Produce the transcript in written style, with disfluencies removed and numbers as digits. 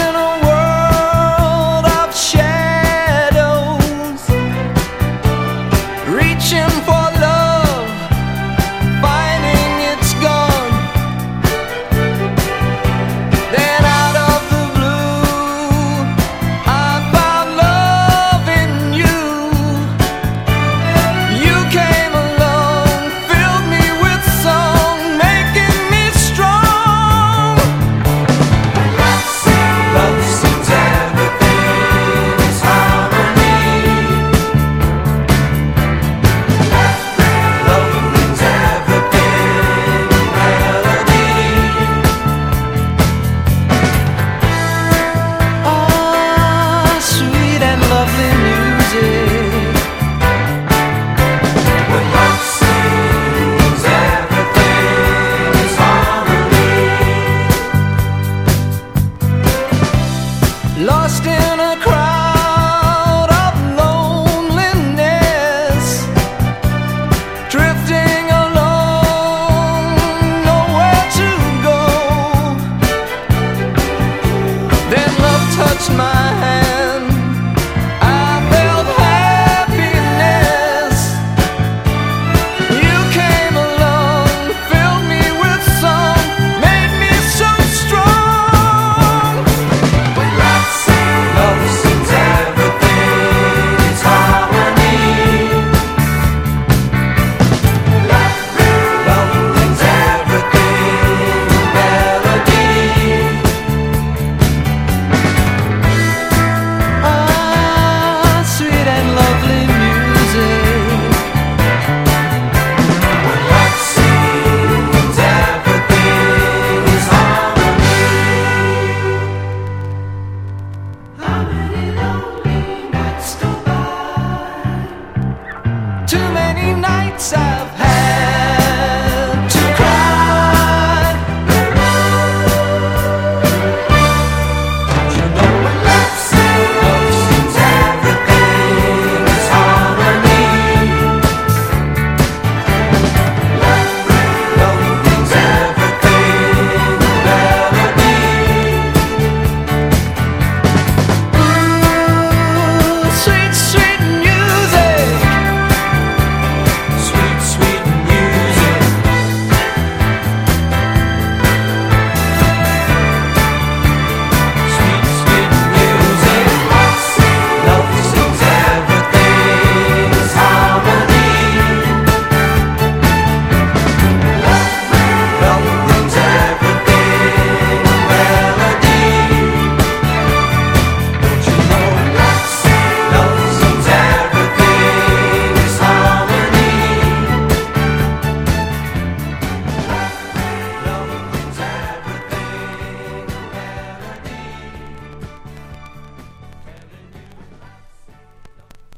in a world of shadows, reaching for love, finding it's gone. Then out of the blue, I found love in you. You came along, filled me with song, making me strong. Love sings everything is harmony. Love brings everything melody. Ah, sweet and lovely music. When love sings, everything is harmony. Lost in a crowd of loneliness, drifting along, nowhere to go. Then love touched my hand.